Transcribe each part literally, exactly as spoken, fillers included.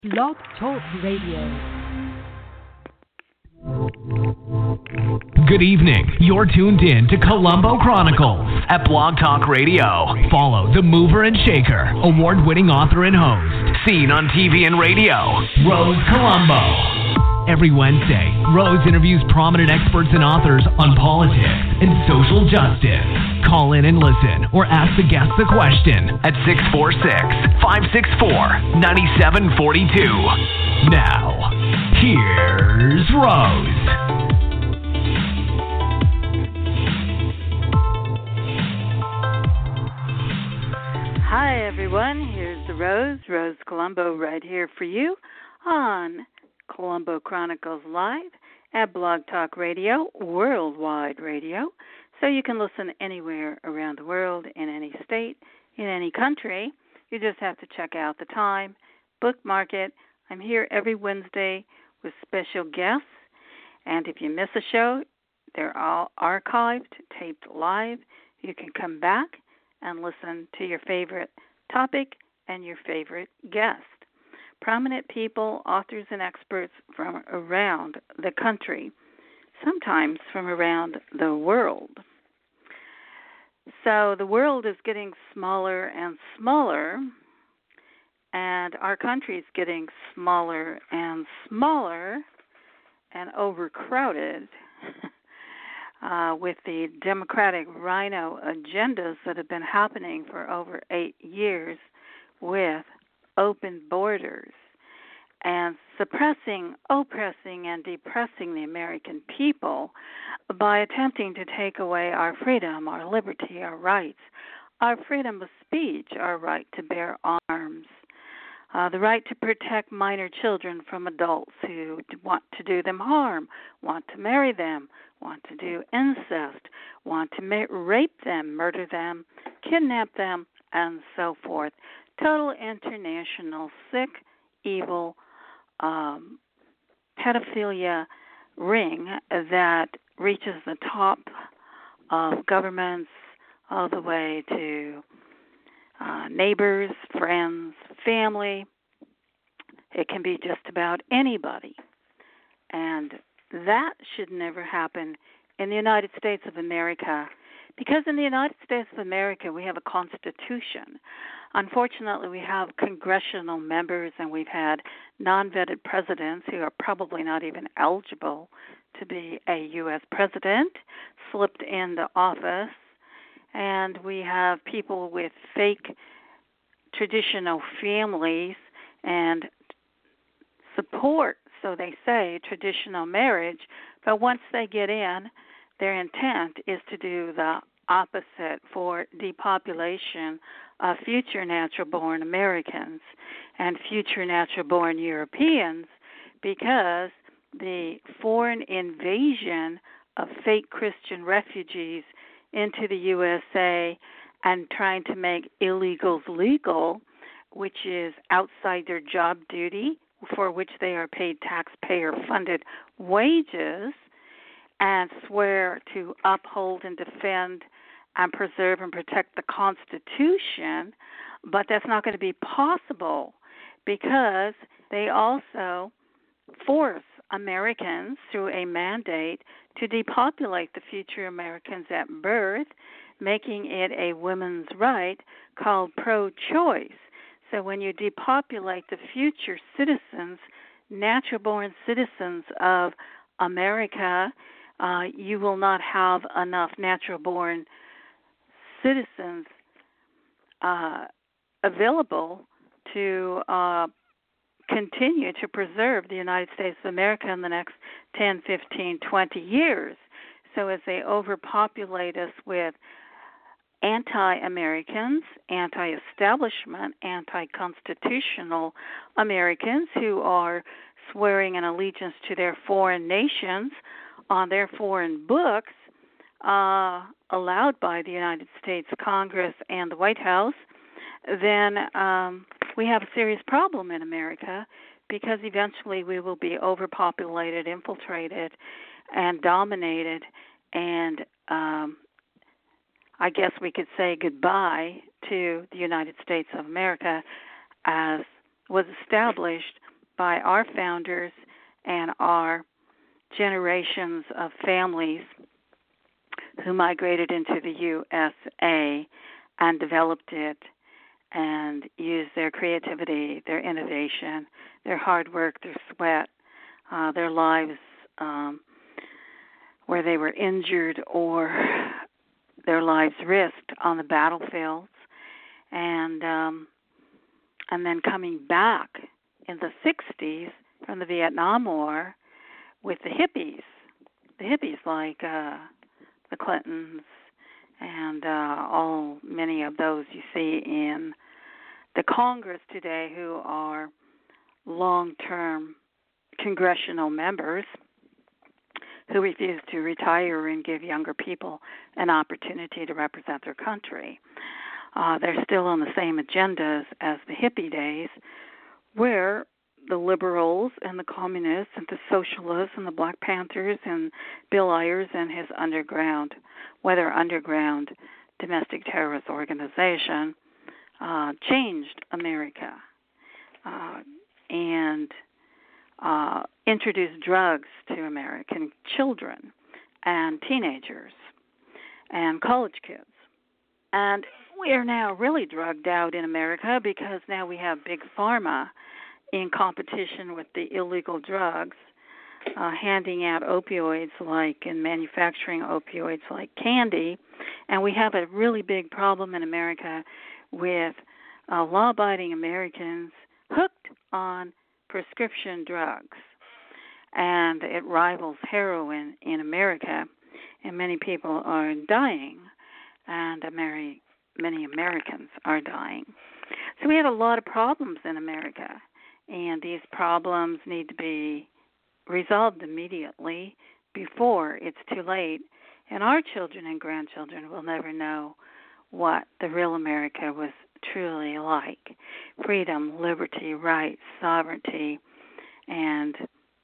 Blog Talk Radio. Good evening. You're tuned in to Colombo Chronicles at Blog Talk Radio. Follow the mover and shaker, award-winning author and host, seen on T V and radio, Rose Colombo. Every Wednesday, Rose interviews prominent experts and authors on politics and social justice. Call in and listen or ask the guests a question at six four six, five six four, nine seven four two. Now, here's Rose. Hi, everyone. Here's the Rose, Rose Colombo, right here for you on Colombo Chronicles Live at Blog Talk Radio, worldwide radio, so you can listen anywhere around the world, in any state, in any country. You just have to check out the time, bookmark it. I'm here every Wednesday with special guests, and if you miss a show, they're all archived, taped live. You can come back and listen to your favorite topic and your favorite guest. Prominent people, authors, and experts from around the country, sometimes from around the world. So the world is getting smaller and smaller, and our country is getting smaller and smaller and overcrowded uh, with the Democratic Rhino agendas that have been happening for over eight years with open borders and suppressing, oppressing, and depressing the American people by attempting to take away our freedom, our liberty, our rights, our freedom of speech, our right to bear arms, uh, the right to protect minor children from adults who want to do them harm, want to marry them, want to do incest, want to ma- rape them, murder them, kidnap them, and so forth. Total international, sick, evil um, pedophilia ring that reaches the top of governments all the way to uh, neighbors, friends, family. It can be just about anybody. And that should never happen in the United States of America, because in the United States of America we have a constitution. Unfortunately, we have congressional members, and we've had non-vetted presidents who are probably not even eligible to be a U S president, slipped into office, and we have people with fake traditional families and support, so they say, traditional marriage, but once they get in, their intent is to do the opposite for depopulation of future natural-born Americans and future natural-born Europeans, because the foreign invasion of fake Christian refugees into the U S A and trying to make illegals legal, which is outside their job duty, for which they are paid taxpayer-funded wages, and swear to uphold and defend and preserve and protect the Constitution, but that's not going to be possible because they also force Americans through a mandate to depopulate the future Americans at birth, making it a women's right called pro-choice. So when you depopulate the future citizens, natural-born citizens of America, uh, you will not have enough natural-born citizens uh, available to uh, continue to preserve the United States of America in the next ten, fifteen, twenty years. So as they overpopulate us with anti-Americans, anti-establishment, anti-constitutional Americans who are swearing an allegiance to their foreign nations on their foreign books, uh, allowed by the United States Congress and the White House, then um, we have a serious problem in America, because eventually we will be overpopulated, infiltrated, and dominated, and um, I guess we could say goodbye to the United States of America as was established by our founders and our generations of families who migrated into the U S A and developed it and used their creativity, their innovation, their hard work, their sweat, uh, their lives um, where they were injured or their lives risked on the battlefields, and um, and then coming back in the sixties from the Vietnam War with the hippies, the hippies like uh, the Clintons and uh, all many of those you see in the Congress today who are long-term congressional members who refuse to retire and give younger people an opportunity to represent their country. Uh, they're still on the same agendas as the hippie days, where the liberals and the communists and the socialists and the Black Panthers and Bill Ayers and his underground, whether underground domestic terrorist organization, uh, changed America uh, and uh, introduced drugs to American children and teenagers and college kids. And we are now really drugged out in America because now we have big pharma in competition with the illegal drugs, uh, handing out opioids like and manufacturing opioids like candy. And we have a really big problem in America with uh, law-abiding Americans hooked on prescription drugs. And it rivals heroin in America, and many people are dying, and many, many Americans are dying. So we have a lot of problems in America. And these problems need to be resolved immediately before it's too late. And our children and grandchildren will never know what the real America was truly like. Freedom, liberty, rights, sovereignty, and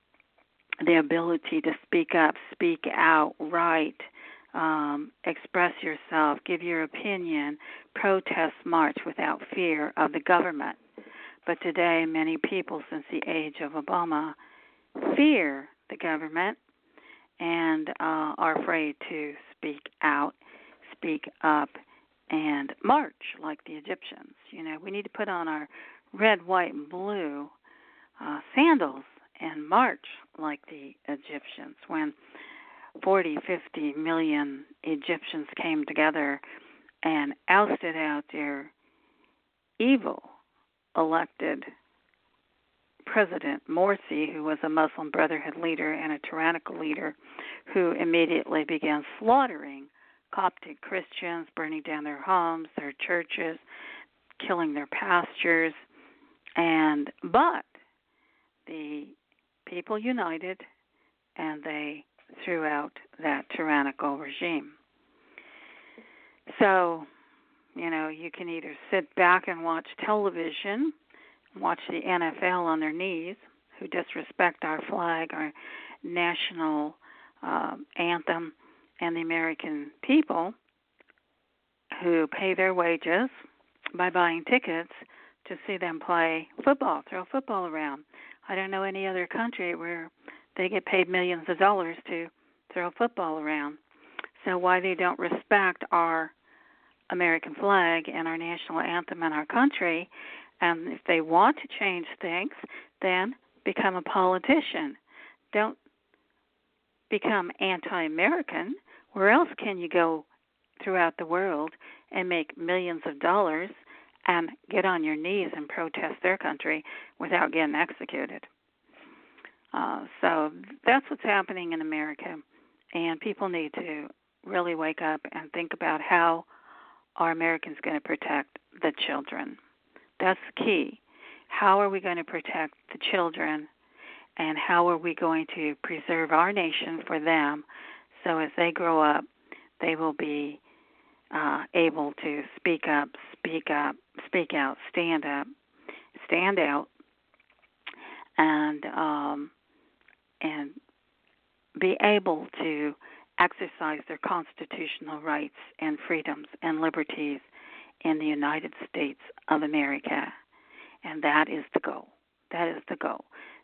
the ability to speak up, speak out, write, um, express yourself, give your opinion, protest, march without fear of the government. But today, many people since the age of Obama fear the government and uh, are afraid to speak out, speak up, and march like the Egyptians. You know, we need to put on our red, white, and blue uh, sandals and march like the Egyptians. When forty, fifty million Egyptians came together and ousted out their evil elected President Morsi, who was a Muslim Brotherhood leader and a tyrannical leader who immediately began slaughtering Coptic Christians, burning down their homes, their churches, killing their pastors. And but the people united and they threw out that tyrannical regime. So, you know, you can either sit back and watch television, watch the N F L on their knees, who disrespect our flag, our national um, anthem, and the American people, who pay their wages by buying tickets to see them play football, throw football around. I don't know any other country where they get paid millions of dollars to throw football around. So why they don't respect our American flag and our national anthem and our country, and if they want to change things, then become a politician. Don't become anti-American. Where else can you go throughout the world and make millions of dollars and get on your knees and protest their country without getting executed? Uh, so that's what's happening in America, and people need to really wake up and think about how are Americans going to protect the children. That's the key. How are we going to protect the children, and how are we going to preserve our nation for them so as they grow up, they will be uh, able to speak up, speak up, speak out, stand up, stand out, and um, and be able to exercise their constitutional rights and freedoms and liberties in the United States of America. And that is the goal. That is the goal.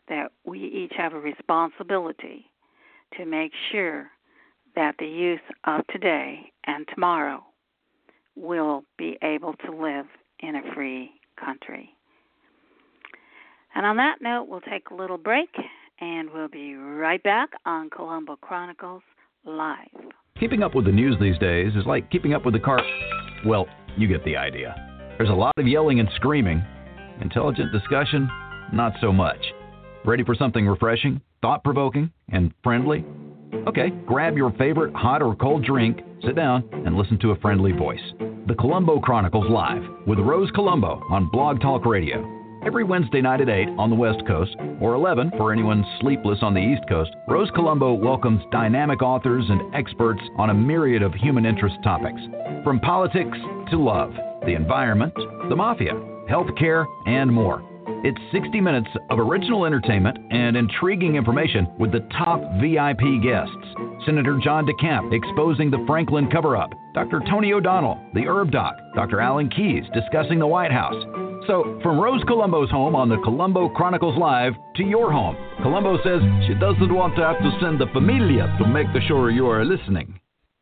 that we each have a responsibility to make sure that the youth of today and tomorrow will be able to live in a free country. And on that note, we'll take a little break, and we'll be right back on Colombo Chronicles Live. Keeping up with the news these days is like keeping up with the car. Well, you get the idea. There's a lot of yelling and screaming. Intelligent discussion, not so much. Ready for something refreshing, thought-provoking, and friendly? Okay, grab your favorite hot or cold drink, sit down, and listen to a friendly voice. The Colombo Chronicles Live with Rose Colombo on Blog Talk Radio. Every Wednesday night at eight on the West Coast, or eleven for anyone sleepless on the East Coast, Rose Colombo welcomes dynamic authors and experts on a myriad of human interest topics. From politics to love, the environment, the mafia, healthcare, and more. It's sixty minutes of original entertainment and intriguing information with the top V I P guests. Senator John DeCamp exposing the Franklin cover-up, Doctor Tony O'Donnell, the Herb Doc, Doctor Alan Keyes discussing the White House. So, from Rose Colombo's home on the Colombo Chronicles Live to your home, Colombo says she doesn't want to have to send the familia to make sure you are listening.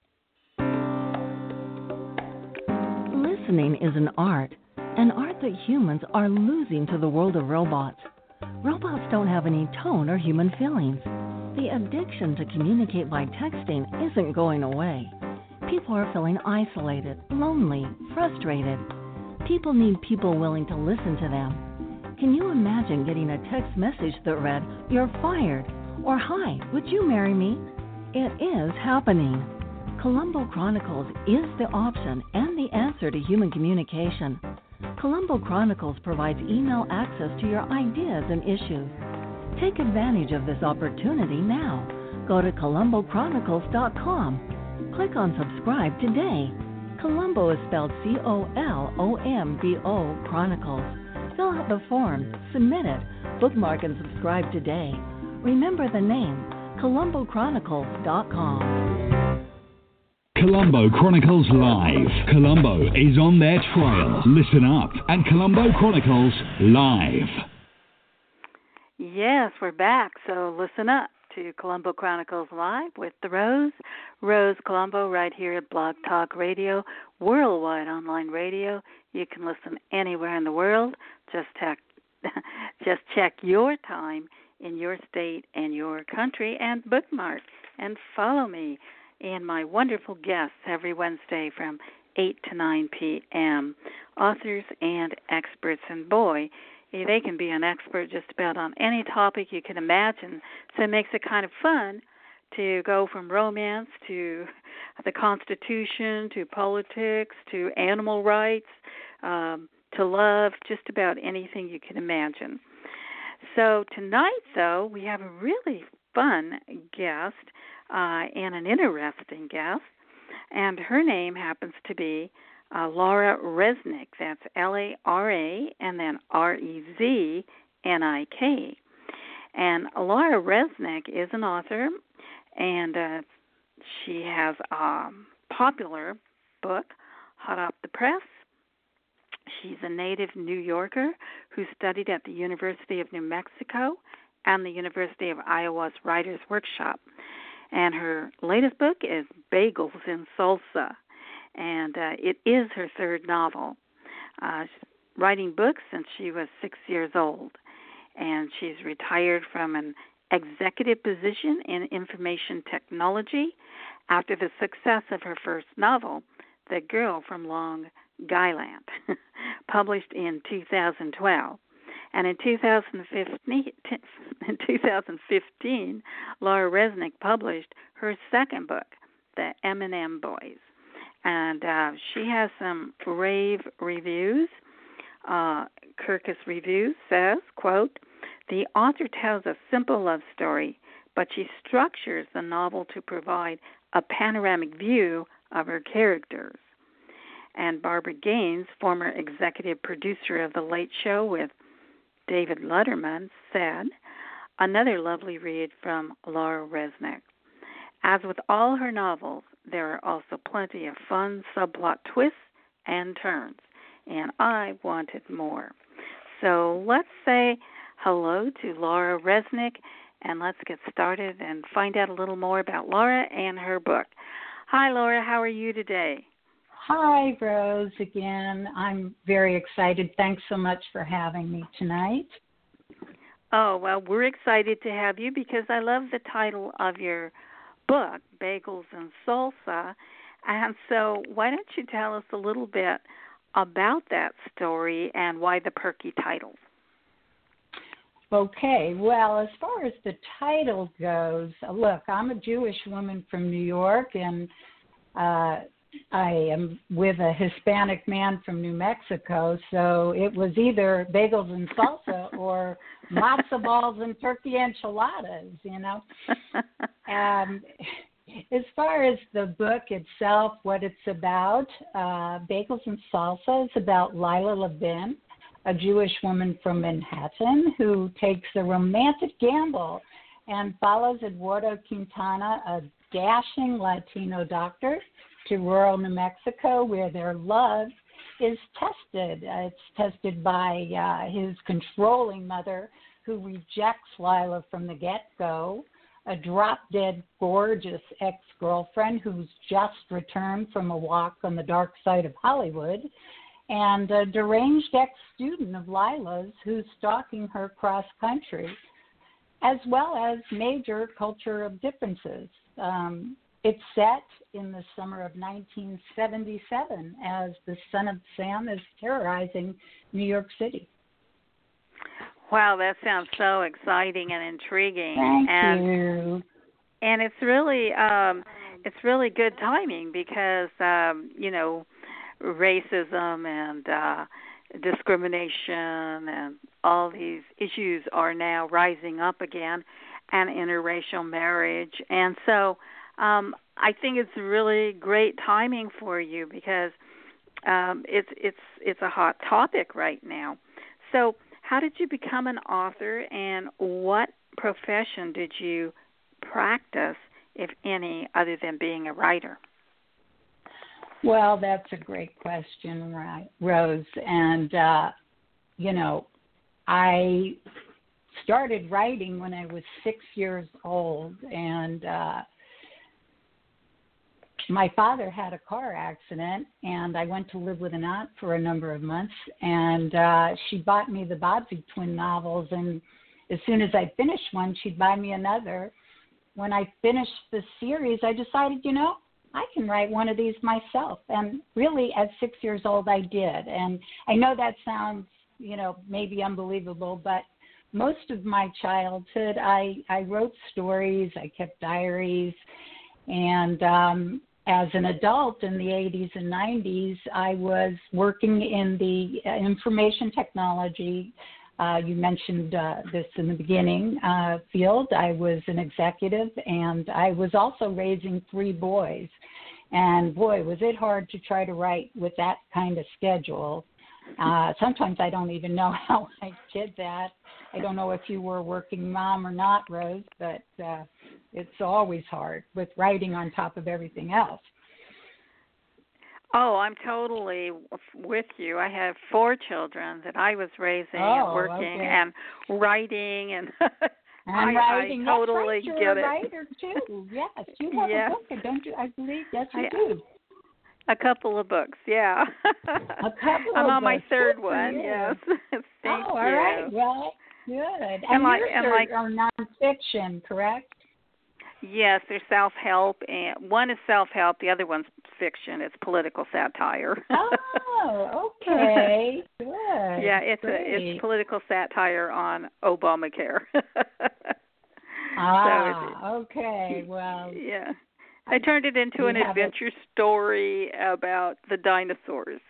Listening is an art, an art that humans are losing to the world of robots. Robots don't have any tone or human feelings. The addiction to communicate by texting isn't going away. People are feeling isolated, lonely, frustrated. People need people willing to listen to them. Can you imagine getting a text message that read, "You're fired," or "Hi, would you marry me?" It is happening. Colombo Chronicles is the option and the answer to human communication. Colombo Chronicles provides email access to your ideas and issues. Take advantage of this opportunity now. Go to colombo chronicles dot com. Click on subscribe today. Colombo is spelled C O L O M B O Chronicles. Fill out the form, submit it, bookmark and subscribe today. Remember the name, colombo chronicles dot com. Colombo Chronicles Live. Colombo is on their trail. Listen up at Colombo Chronicles Live. Yes, we're back, so listen up to Colombo Chronicles Live with the Rose, Rose Colombo, right here at Blog Talk Radio, worldwide online radio. You can listen anywhere in the world. Just check, just check your time in your state and your country and bookmark and follow me and my wonderful guests every Wednesday from eight to nine p.m., authors and experts. And boy, they can be an expert just about on any topic you can imagine, so it makes it kind of fun to go from romance to the Constitution to politics to animal rights um, to love, just about anything you can imagine. So tonight, though, we have a really fun guest uh, and an interesting guest, and her name happens to be Uh, Laura Reznick. That's L A R A and then R E Z N I K. And Laura Reznick is an author, and uh, she has a popular book, Hot Off the Press. She's a native New Yorker who studied at the University of New Mexico and the University of Iowa's Writers' Workshop. And her latest book is Bagels and Salsa. And uh, it is her third novel. Uh, she's writing books since she was six years old, and she's retired from an executive position in information technology after the success of her first novel, The Girl from Long Guyland, published in two thousand twelve. And in two thousand fifteen, in two thousand fifteen, Laura Reznick published her second book, The M and M Boys. And uh, she has some rave reviews. Uh, Kirkus Reviews says, quote, "The author tells a simple love story, but she structures the novel to provide a panoramic view of her characters." And Barbara Gaines, former executive producer of The Late Show with David Letterman, said, "Another lovely read from Laura Reznick. As with all her novels, there are also plenty of fun subplot twists and turns, and I wanted more." So let's say hello to Laura Resnick, and let's get started and find out a little more about Laura and her book. Hi, Laura. How are you today? Hi, Rose, again. I'm very excited. Thanks so much for having me tonight. Oh, well, we're excited to have you because I love the title of your book, Bagels and Salsa. And so why don't you tell us a little bit about that story and why the perky title? Okay, well, as far as the title goes, look, I'm a Jewish woman from New York, and uh, I am with a Hispanic man from New Mexico, so it was either bagels and salsa or matzo balls and turkey enchiladas, you know. um, as far as the book itself, what it's about, uh, Bagels and Salsa is about Lila Levin, a Jewish woman from Manhattan who takes a romantic gamble and follows Eduardo Quintana, a dashing Latino doctor, to rural New Mexico where their love is tested. Uh, it's tested by uh, his controlling mother who rejects Lila from the get-go, a drop-dead gorgeous ex-girlfriend who's just returned from a walk on the dark side of Hollywood, and a deranged ex-student of Lila's who's stalking her cross-country, as well as major cultural differences. Um, it's set in the summer of nineteen seventy-seven as the Son of Sam is terrorizing New York City. Wow, that sounds so exciting and intriguing. Thank and, you. And it's really, um, it's really good timing because, um, you know, racism and uh, discrimination and all these issues are now rising up again, and interracial marriage. And so um, I think it's really great timing for you because um, it's it's it's a hot topic right now. So how did you become an author, and what profession did you practice, if any, other than being a writer? Well, that's a great question, Rose. And, uh, you know, I started writing when I was six years old, and uh, my father had a car accident, and I went to live with an aunt for a number of months, and uh, she bought me the Bobbsey twin novels, and as soon as I finished one, she'd buy me another. When I finished the series, I decided, you know, I can write one of these myself. And really, at six years old, I did. And I know that sounds, you know, maybe unbelievable, but most of my childhood, I, I wrote stories, I kept diaries, and um, as an adult in the eighties and nineties, I was working in the information technology, uh, you mentioned uh, this in the beginning, uh, field. I was an executive, and I was also raising three boys. And boy, was it hard to try to write with that kind of schedule. Uh, sometimes I don't even know how I did that. I don't know if you were a working mom or not, Rose, but uh, it's always hard with writing on top of everything else. Oh, I'm totally with you. I have four children that I was raising oh, and working okay. and writing, and and I, writing. I totally That's right. get You're it. a writer too. Yes, you have yes. a book, don't you? I believe yes, you I, do. A couple of books, yeah. A couple I'm of on my books. third Good one. you. Yes. Thank oh, you. all right. Well, good. And, and like, yours and are, like, are nonfiction, correct? Yes, there's self-help, and one is self-help, the other one's fiction. It's political satire. Oh, okay, good. Yeah, it's Great. a it's political satire on Obamacare. ah, so okay. Well, yeah, I turned it into an adventure it. story about the dinosaurs.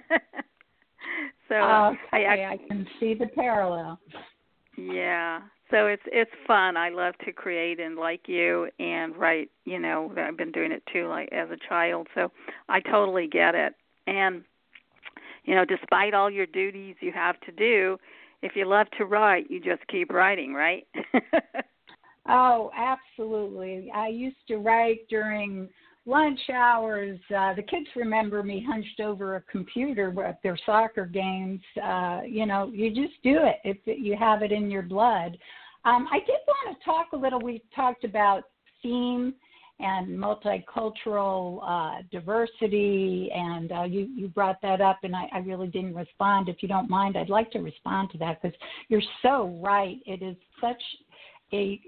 so okay, I, I can see the parallel. Yeah. So it's it's fun. I love to create and like you and write, you know, I've been doing it too like as a child. So I totally get it. And you know, despite all your duties you have to do, if you love to write, you just keep writing, right? Oh, absolutely. I used to write during lunch hours. Uh, the kids remember me hunched over a computer at their soccer games. Uh, you know, you just do it if you have it in your blood. Um, I did want to talk a little. We talked about theme and multicultural uh, diversity, and uh, you, you brought that up, and I, I really didn't respond. If you don't mind, I'd like to respond to that because you're so right. It is such a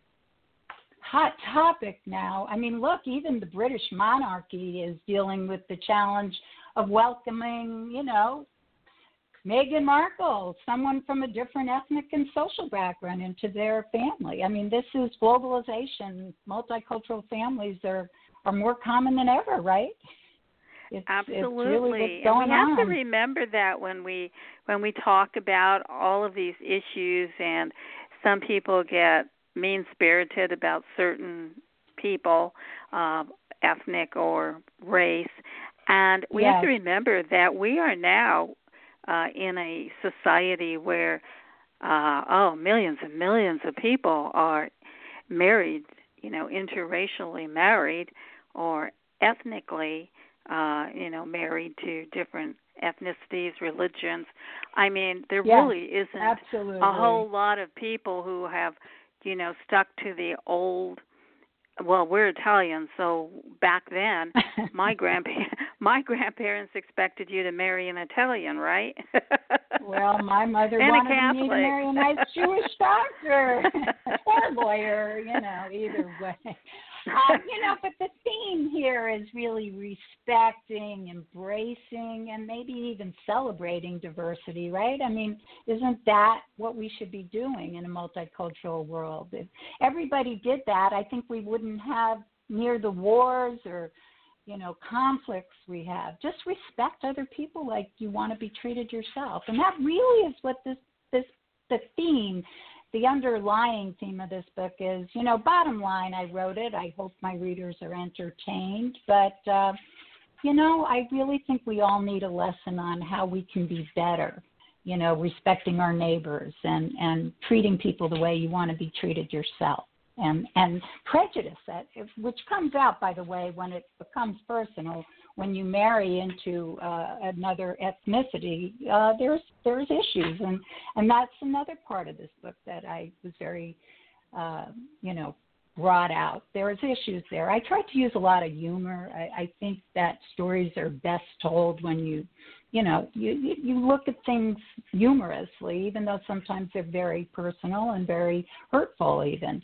hot topic now. I mean, look, even the British monarchy is dealing with the challenge of welcoming, you know, Meghan Markle, someone from a different ethnic and social background into their family. I mean, this is globalization. Multicultural families are, are more common than ever, right? It's, Absolutely. It's really what's going and we have on. to remember that when we when we talk about all of these issues, and some people get mean-spirited about certain people, uh, ethnic or race, and we yes. have to remember that we are now Uh, in a society where, uh, oh, millions and millions of people are married, you know, interracially married or ethnically, uh, you know, married to different ethnicities, religions. I mean, there yes, really isn't absolutely. a whole lot of people who have, you know, stuck to the old. Well, we're Italian, so back then, my grandpa- my grandparents expected you to marry an Italian, right? Well, my mother and wanted me to marry a nice Jewish doctor or lawyer, you know, either way. Um, you know, but the theme here is really respecting, embracing, and maybe even celebrating diversity, right? I mean, isn't that what we should be doing in a multicultural world? If everybody did that, I think we wouldn't have near the wars or, you know, conflicts we have. Just respect other people like you want to be treated yourself. And that really is what this, this the theme The underlying theme of this book is, you know, bottom line, I wrote it. I hope my readers are entertained. But, uh, you know, I really think we all need a lesson on how we can be better, you know, respecting our neighbors and, and treating people the way you want to be treated yourself. And, and prejudice, that, which comes out, by the way, when it becomes personal. When you marry into uh, another ethnicity, uh, there's there's issues, and, and that's another part of this book that I was very, uh, you know, brought out. There's issues there. I tried to use a lot of humor. I, I think that stories are best told when you, you know, you, you, you look at things humorously, even though sometimes they're very personal and very hurtful even.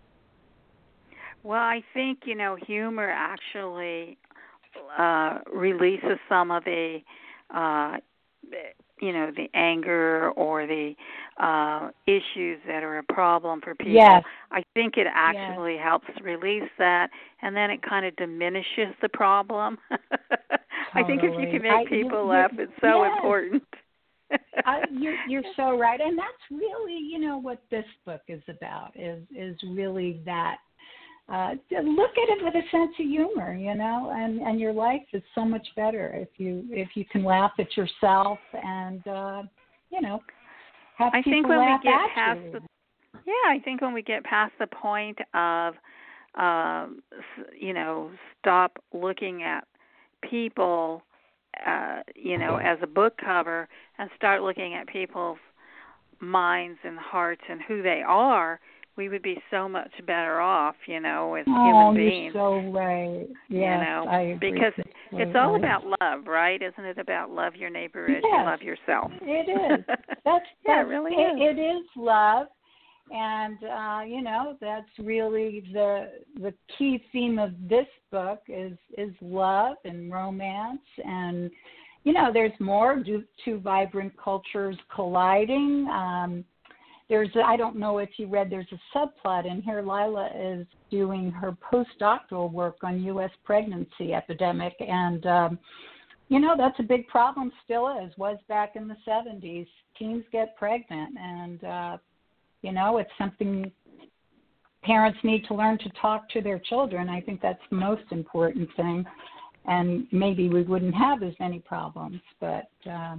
Well, I think, you know, humor actually uh, releases some of the, uh, you know, the anger or the uh, issues that are a problem for people. Yes. I think it actually yes. helps release that, and then it kind of diminishes the problem. I think if you can make I, people you, laugh, it's so yes. important. uh, you're, you're so right, and that's really, you know, what this book is about, is is really that. Uh, look at it with a sense of humor, you know, and, and your life is so much better if you if you can laugh at yourself and, uh, you know, have I people think when laugh we get at past you. The, yeah, I think when we get past the point of, um, you know, stop looking at people, uh, you know, as a book cover and start looking at people's minds and hearts and who they are, we would be so much better off, you know, as oh, human beings. Oh, you're so right. Yes, you know, I agree. because Completely. It's all about love, right? Isn't it about love your neighbor as yes, you love yourself? It is. That's, that's yeah, it really it, is. It is love, and uh, you know, that's really the the key theme of this book is is love and romance, and you know, there's more two vibrant cultures colliding. Um, There's, I don't know if you read, there's a subplot in here. Lila is doing her postdoctoral work on U S pregnancy epidemic. And, um, you know, that's a big problem, still is, was back in the seventies. Teens get pregnant. And, uh, you know, it's something parents need to learn to talk to their children. I think that's the most important thing. And maybe we wouldn't have as many problems. But, um,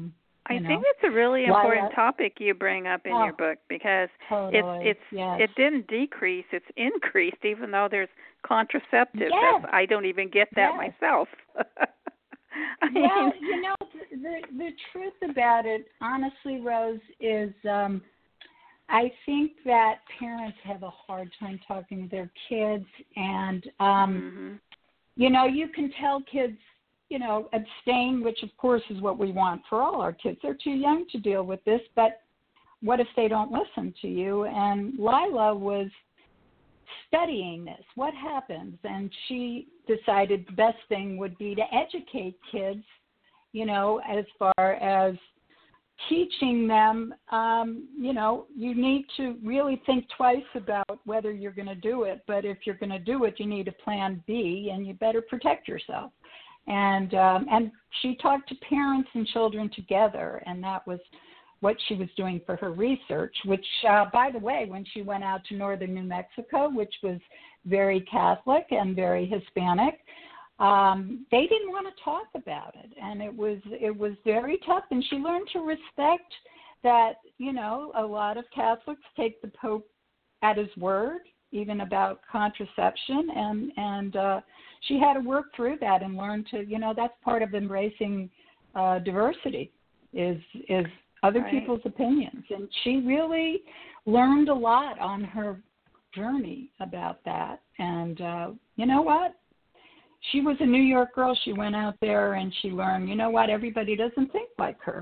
I you know? think it's a really Why, important uh, topic you bring up in oh, your book because totally, it's it's yes. it didn't decrease, it's increased even though there's contraceptives. Yes. That's, I don't even get that Yes. myself. I Well, mean, you know, the, the the truth about it, honestly, Rose, is um, I think that parents have a hard time talking to their kids, and um, mm-hmm. you know, you can tell kids, you know, abstain, which of course is what we want for all our kids. They're too young to deal with this, but what if they don't listen to you? And Lila was studying this. What happens? And she decided the best thing would be to educate kids, you know, as far as teaching them, um, you know, you need to really think twice about whether you're going to do it. But if you're going to do it, you need a plan B, and you better protect yourself. And um, and she talked to parents and children together, and that was what she was doing for her research, which, uh, by the way, when she went out to northern New Mexico, which was very Catholic and very Hispanic, um, they didn't want to talk about it. And it was it was very tough. And she learned to respect that, you know, a lot of Catholics take the Pope at his word, even about contraception. And, and uh, she had to work through that and learn to, you know, that's part of embracing uh, diversity is is other right. people's opinions. And she really learned a lot on her journey about that. And uh, you know what? She was a New York girl. She went out there and she learned, you know what, everybody doesn't think like her.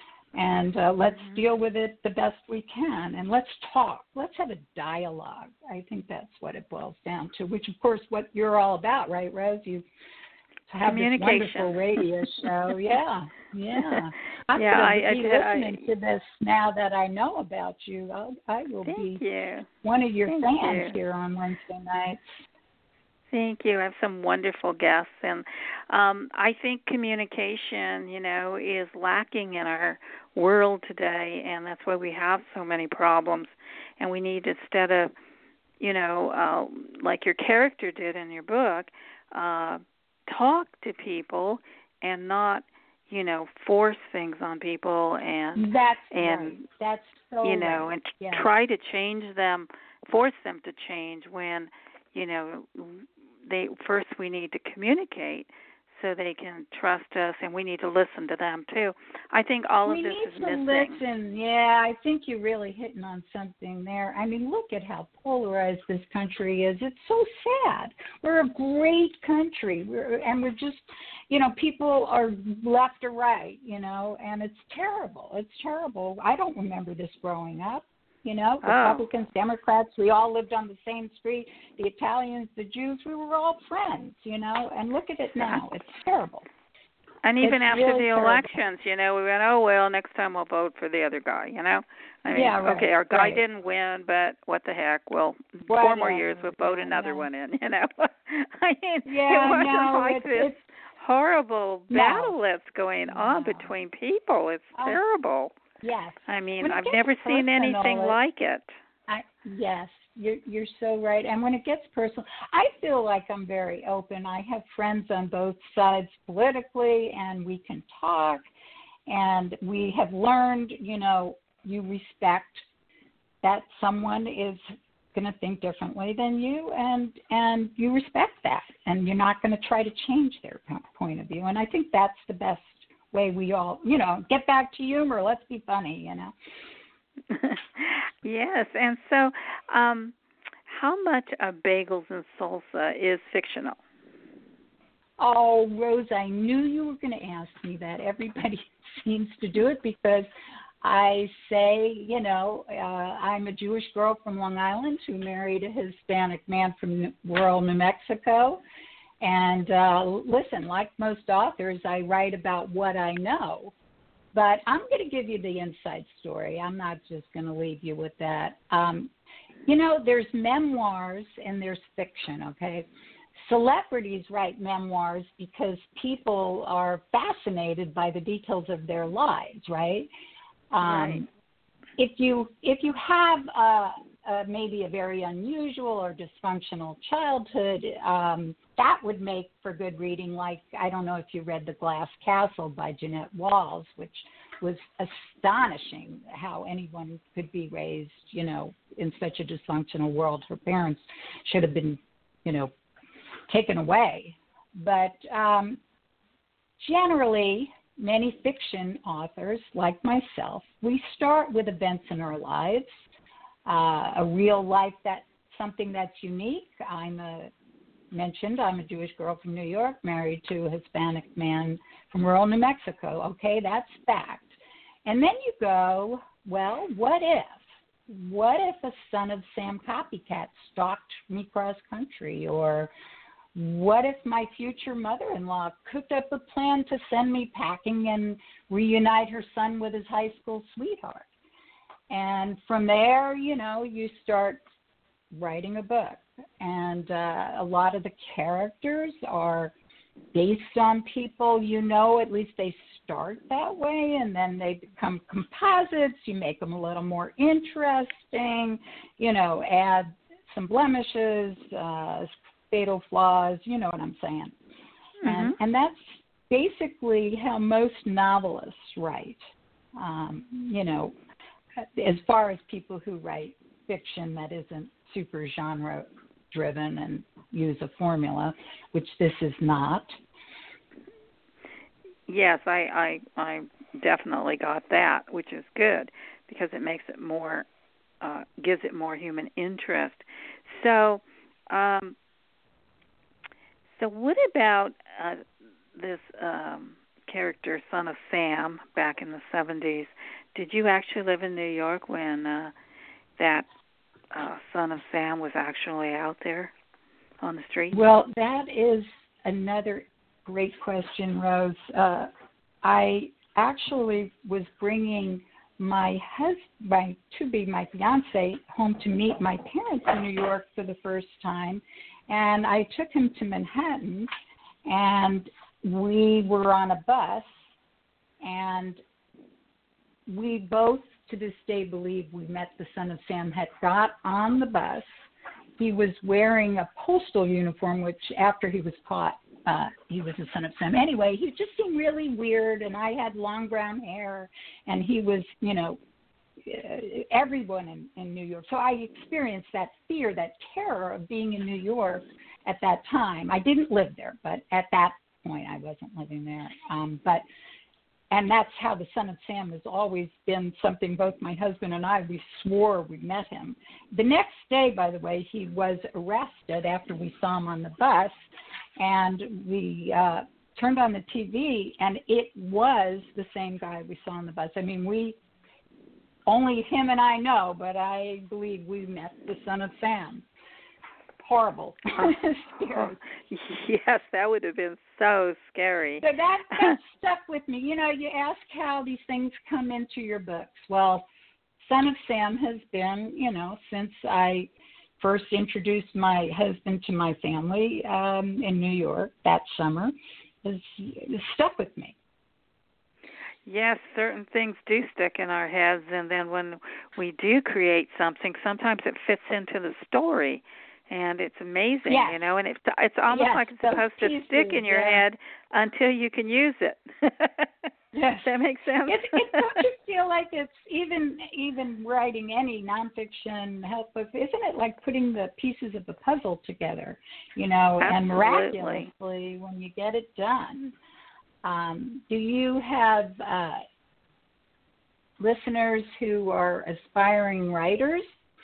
And uh, let's mm-hmm. deal with it the best we can. And let's talk. Let's have a dialogue. I think that's what it boils down to, which, of course, what you're all about, right, Rose? You have this wonderful radio show. Yeah, yeah. I'm yeah, going to I, be I, listening I, to this now that I know about you. I'll, I will thank be you. one of your thank fans you. here on Wednesday nights. Thank you. I have some wonderful guests, and um, I think communication, you know, is lacking in our world today, and that's why we have so many problems. And we need, instead of, you know, uh, like your character did in your book, uh, talk to people and not, you know, force things on people and that's and right. That's so you know, right. and yeah. try to change them, force them to change when, you know, they first we need to communicate so they can trust us, and we need to listen to them too. I think all we of this need is to missing. Listen. Yeah, I think you're really hitting on something there. I mean, look at how polarized this country is. It's so sad. We're a great country, we're, and we're just, you know, people are left or right, you know, and it's terrible. It's terrible. I don't remember this growing up. You know, Oh. Republicans, Democrats, we all lived on the same street. The Italians, the Jews, we were all friends, you know, and look at it now. It's terrible. And even it's after really the terrible. elections, you know, we went, oh, well, next time we'll vote for the other guy, you know. I mean, yeah, right, okay, our guy right. didn't win, but what the heck? Well, Whatever. four more years, we'll vote another yeah. one in, you know. I mean, yeah, it wasn't no, like it's, this it's, horrible no. battle that's going on No. between people. It's Oh, terrible. yes. I mean, When it I've gets never seen personal, anything it- like it. I, yes, you're, you're so right. And when it gets personal, I feel like I'm very open. I have friends on both sides politically, and we can talk. And we have learned, you know, you respect that someone is going to think differently than you, and and you respect that. And you're not going to try to change their point of view. And I think that's the best way we all, you know, get back to humor. Let's be funny, you know. Yes, and so um, how much of Bagels and Salsa is fictional? Oh, Rose, I knew you were going to ask me that. Everybody seems to do it because I say, you know, uh, I'm a Jewish girl from Long Island who married a Hispanic man from rural New Mexico. And uh, listen, like most authors, I write about what I know. But I'm going to give you the inside story. I'm not just going to leave you with that. Um, you know, there's memoirs and there's fiction, okay? Celebrities write memoirs because people are fascinated by the details of their lives, right? Um, right. If you if you have uh, uh, maybe a very unusual or dysfunctional childhood, um, that would make for good reading. Like, I don't know if you read The Glass Castle by Jeanette Walls, which was astonishing how anyone could be raised, you know, in such a dysfunctional world. Her parents should have been, you know, taken away. But um, generally, many fiction authors, like myself, we start with events in our lives, uh, a real life, that something that's unique. I'm a mentioned I'm a Jewish girl from New York, married to a Hispanic man from rural New Mexico. Okay, that's fact. And then you go, well, what if? What if a Son of Sam copycat stalked me cross country? Or what if my future mother-in-law cooked up a plan to send me packing and reunite her son with his high school sweetheart? And from there, you know, you start writing a book. And uh, a lot of the characters are based on people you know, at least they start that way, and then they become composites. You make them a little more interesting, you know, add some blemishes, uh, fatal flaws, you know what I'm saying. Mm-hmm. And, and that's basically how most novelists write, um, you know, as far as people who write fiction that isn't super genre driven and use a formula, which this is not. Yes, I, I I definitely got that, which is good because it makes it more, uh, gives it more human interest. So, um, so what about uh, this um, character, Son of Sam, back in the seventies? Did you actually live in New York when uh, that uh, Son of Sam was actually out there on the street? Well, that is another great question, Rose. Uh, I actually was bringing my husband, my to be my fiance, home to meet my parents in New York for the first time, and I took him to Manhattan, and we were on a bus, and we both to this day believe we met the Son of Sam. Had got on the bus. He was wearing a postal uniform, which after he was caught, uh, he was the Son of Sam. Anyway, he just seemed really weird, and I had long brown hair, and he was, you know, everyone in, in New York. So I experienced that fear, that terror of being in New York at that time. I didn't live there, but at that point I wasn't living there. Um, but And that's how the Son of Sam has always been something both my husband and I, we swore we met him. The next day, by the way, he was arrested after we saw him on the bus, and we uh, turned on the T V, and it was the same guy we saw on the bus. I mean, we, only him and I know, but I believe we met the Son of Sam. Horrible. Scary. Yes, that would have been so scary. So that, that stuck with me. You know, you ask how these things come into your books. Well, Son of Sam has been, you know, since I first introduced my husband to my family um, in New York that summer, has stuck with me. Yes, certain things do stick in our heads, and then when we do create something, sometimes it fits into the story. And it's amazing, yes. you know, and it's it's almost yes, like it's supposed pieces, to stick in your yeah. head until you can use it. Yes. Does that make sense? It, it don't you feel like it's even even writing any nonfiction health book, isn't it like putting the pieces of the puzzle together, you know, Absolutely. And miraculously when you get it done. Um, do you have uh, listeners who are aspiring writers?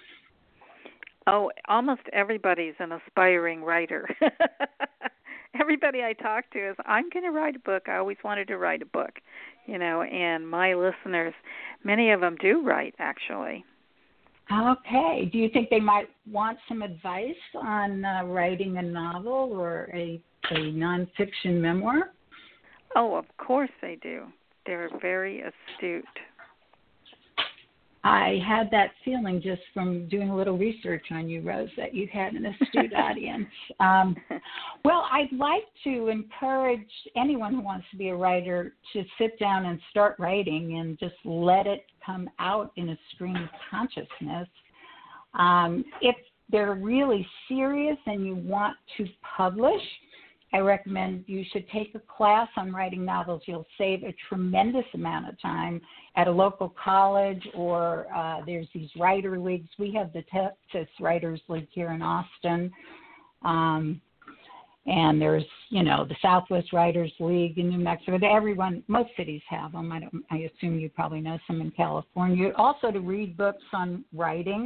Oh, almost everybody's an aspiring writer. Everybody I talk to is, I'm going to write a book. I always wanted to write a book, you know, and my listeners, many of them do write, actually. Okay. Do you think they might want some advice on uh, writing a novel or a, a nonfiction memoir? Oh, of course they do. They're very astute. I had that feeling just from doing a little research on you, Rose, that you had an astute audience. Um, well, I'd like to encourage anyone who wants to be a writer to sit down and start writing and just let it come out in a stream of consciousness. Um, if they're really serious and you want to publish, I recommend you should take a class on writing novels. You'll save a tremendous amount of time at a local college, or uh, there's these writer leagues. We have the Texas Writers League here in Austin. Um, and there's, you know, the Southwest Writers League in New Mexico. Everyone, most cities have them. I, don't, I assume you probably know some in California. Also to read books on writing.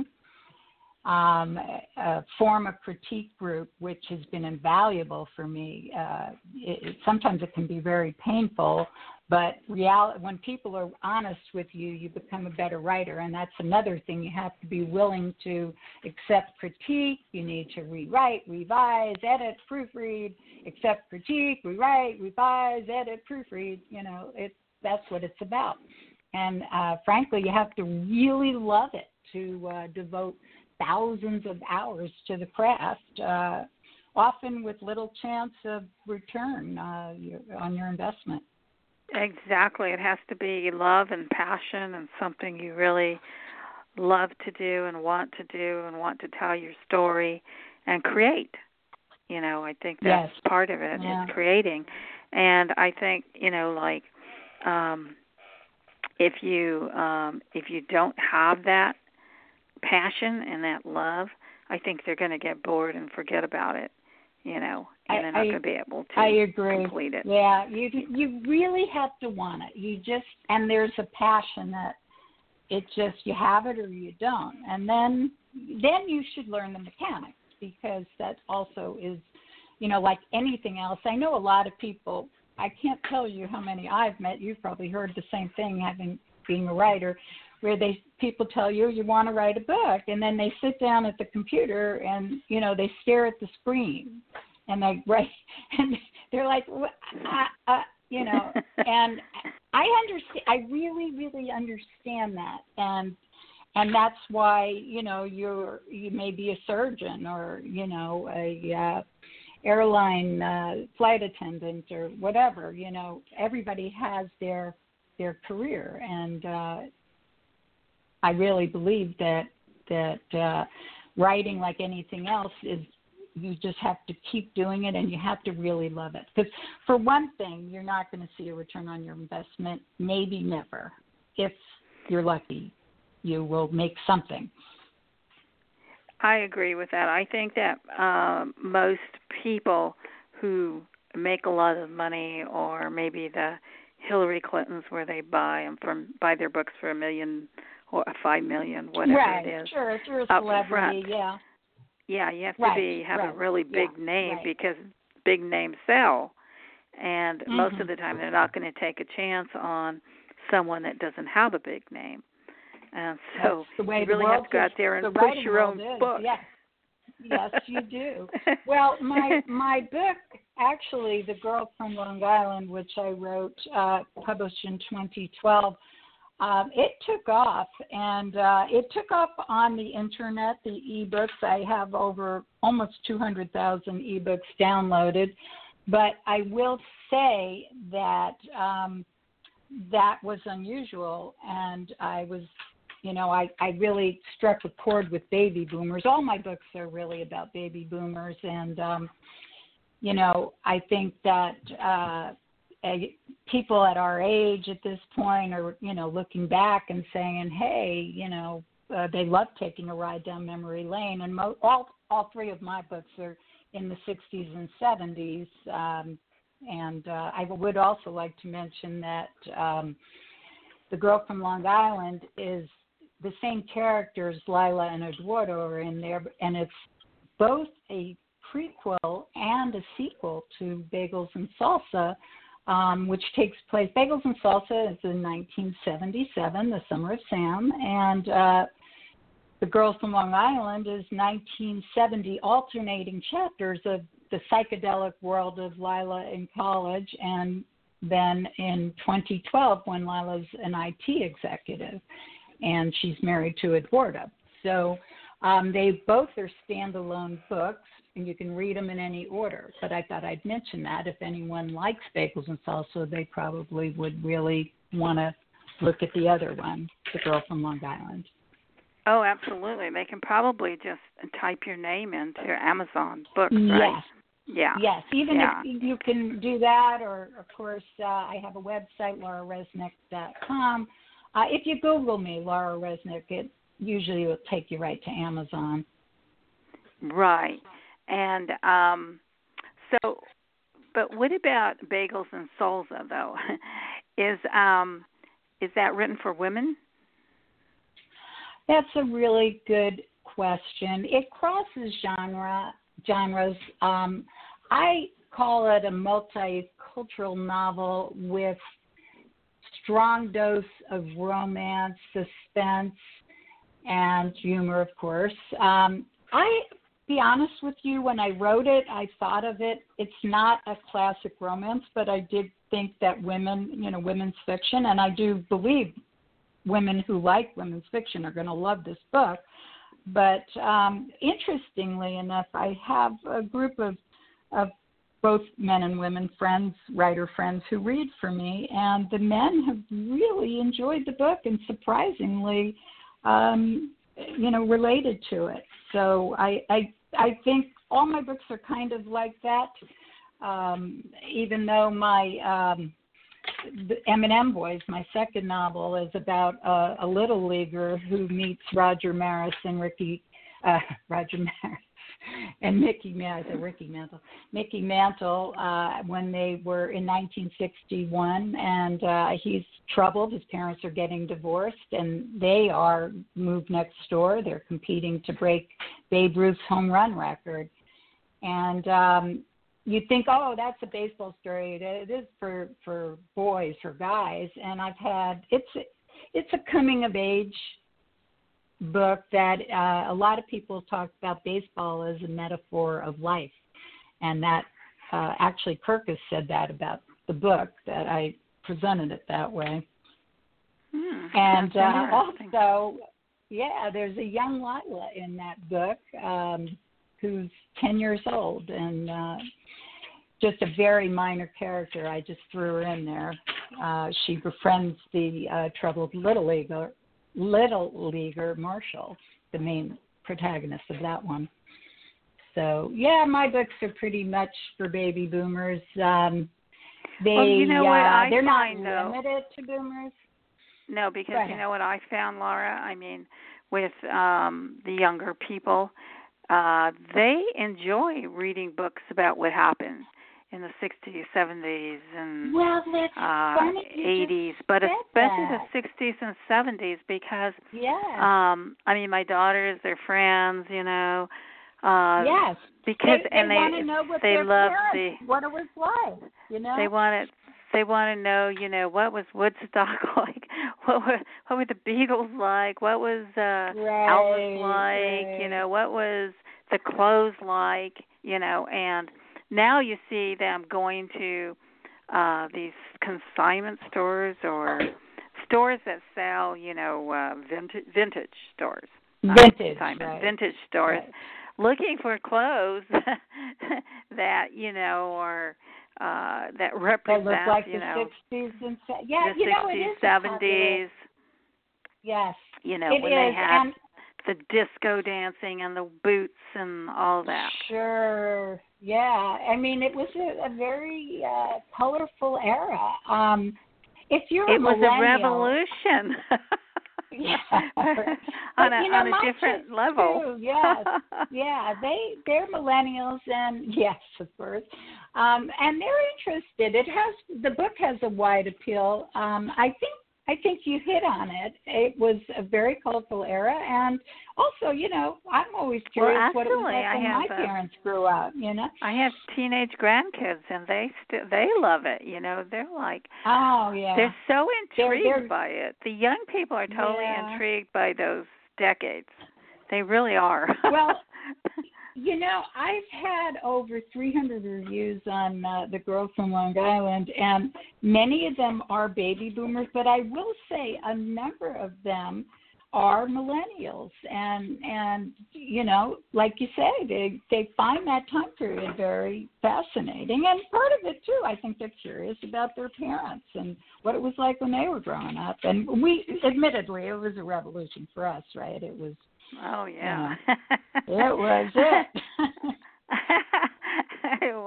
Um, uh, form a critique group, which has been invaluable for me. Uh, it, it, sometimes it can be very painful, but reality, when people are honest with you, you become a better writer, and that's another thing. You have to be willing to accept critique. You need to rewrite, revise, edit, proofread, accept critique, rewrite, revise, edit, proofread. You know, it, that's what it's about. And uh, frankly, you have to really love it to uh, devote thousands of hours to the craft, uh, often with little chance of return uh, your, on your investment. Exactly. It has to be love and passion and something you really love to do and want to do and want to tell your story and create. You know, I think that's yes. part of it, yeah. is creating. And I think, you know, like um, if you um, if you don't have that passion and that love, I think they're going to get bored and forget about it, you know, and I, they're not going to be able to I agree. complete it. Yeah, you you really have to want it. You just, and there's a passion that it just, you have it or you don't. And then then you should learn the mechanics, because that also is, you know, like anything else. I know a lot of people, I can't tell you how many I've met. You've probably heard the same thing, having being a writer, where they people tell you you want to write a book, and then they sit down at the computer and, you know, they stare at the screen and they write, and they're like, uh, uh, you know, and I understand, I really, really understand that. And, and that's why, you know, you're, you may be a surgeon or, you know, a uh, airline uh, flight attendant or whatever, you know, everybody has their, their career. And, uh, I really believe that that uh, writing, like anything else, is you just have to keep doing it, and you have to really love it. Because for one thing, you're not going to see a return on your investment, maybe never. If you're lucky, you will make something. I agree with that. I think that um, most people who make a lot of money, or maybe the Hillary Clintons, where they buy them from buy their books for a million or five million, whatever right. it is. Sure, if you're a up celebrity, front. yeah. Yeah, you have to right. be have right. a really big yeah. name right. because big names sell. And mm-hmm. most of the time they're not going to take a chance on someone that doesn't have a big name. And so That's the way you really the world have to go out there and the push your own is. book. Yes. Yes, you do. Well, my my book, actually, The Girl from Long Island, which I wrote, uh, published in twenty twelve, um, it took off, and uh, it took off on the internet, the ebooks. I have over almost two hundred thousand ebooks downloaded, but I will say that um, that was unusual, and I was You know, I, I really struck a chord with baby boomers. All my books are really about baby boomers. And, um, you know, I think that uh, people at our age at this point are, you know, looking back and saying, hey, you know, uh, they love taking a ride down memory lane. And mo- all, all three of my books are in the sixties and seventies. Um, and uh, I would also like to mention that um, The Girl from Long Island is the same characters, Lila and Eduardo, are in there, and it's both a prequel and a sequel to Bagels and Salsa, um, which takes place, Bagels and Salsa is in nineteen seventy-seven, the Summer of Sam, and uh, The Girl from Long Island is nineteen seventy, alternating chapters of the psychedelic world of Lila in college, and then in twenty twelve, when Lila's an I T executive, and she's married to Eduardo. So um, they both are standalone books, and you can read them in any order. But I thought I'd mention that. If anyone likes Bagels and Salsa, they probably would really want to look at the other one, The Girl from Long Island. Oh, absolutely. They can probably just type your name into Amazon Books, yes. right? Yeah. Yes, even yeah. if you can do that, or of course, uh, I have a website, laura resnick dot com. Uh, if you Google me, Laura Resnick, it usually will take you right to Amazon. Right. And um, so, but what about Bagels and Salsa, though? is um, is that written for women? That's a really good question. It crosses genre genres. Um, I call it a multicultural novel with strong dose of romance, suspense, and humor, of course. Um, I be honest with you, when I wrote it, I thought of it. It's not a classic romance, but I did think that women, you know, women's fiction, and I do believe women who like women's fiction are going to love this book. But um, interestingly enough, I have a group of, of both men and women friends, writer friends, who read for me, and the men have really enjoyed the book and surprisingly, um, you know, related to it. So I, I, I think all my books are kind of like that, um, even though my um, the M and M Boys, my second novel, is about a, a little leaguer who meets Roger Maris and Ricky, uh, Roger Maris and Mickey Mantle, Ricky Mantle, Mickey Mantle, uh, when they were in nineteen sixty-one, and uh, he's troubled. His parents are getting divorced, and they are moved next door. They're competing to break Babe Ruth's home run record, and um, you think, oh, that's a baseball story. It is for, for boys, for guys. And I've had, it's, it's a coming of age book that uh, a lot of people talk about baseball as a metaphor of life. And that uh, actually Kirkus said that about the book, that I presented it that way. Hmm, and uh, also, yeah, there's a young Lila in that book um, who's ten years old, and uh, just a very minor character. I just threw her in there. Uh, she befriends the uh, troubled little leaguer, little leaguer Marshall, the main protagonist of that one. So yeah, my books are pretty much for baby boomers. Um, they, well, you know what uh, I they're find, not though, limited to boomers. No, because you know what I found, Laura? I mean, with um, the younger people, uh, they enjoy reading books about what happened in the sixties, seventies, and well, uh, eighties, but especially that. the sixties and seventies, because, yes. um, I mean, my daughters, they're friends, you know. Uh, yes. Because they, they and they want to know what they their love parents, the what it was like, you know. They want to they want to know, you know, what was Woodstock like? What were what were the Beatles like? What was uh, right, Elvis like? right. You know, what was the clothes like? You know, and now you see them going to uh, these consignment stores or stores that sell, you know, uh, vintage vintage stores, vintage, right. vintage stores. Right. Looking for clothes that, you know, are uh, that represent, that look like you the know, sixties and yeah, the you know, sixties, it is seventies. Yes, you know, it when is. they had and the disco dancing and the boots and all that. Sure, yeah. I mean, it was a, a very uh, colorful era. Um, if you're it a was millennial, a revolution. Yeah, on a, you know, on a different level. Too, yes, yeah, they they're millennials, and yes, of course, um, and they're interested. It has the book has a wide appeal. Um, I think I think you hit on it. It was a very colorful era, and also, you know, I'm always curious well, actually, what it was like when I have, my uh, parents grew up. You know, I have teenage grandkids, and they still they love it. You know, they're like, oh yeah, they're so intrigued they're, they're, by it. The young people are totally yeah. intrigued by those decades. They really are. Well, you know, I've had over three hundred reviews on uh, The Girl from Long Island, and many of them are baby boomers, but I will say a number of them are millennials, and and you know, like you say, they they find that time period very fascinating, and part of it too, I think they're curious about their parents and what it was like when they were growing up. And we, admittedly, it was a revolution for us, right? It was. Oh yeah, you know, it was it. It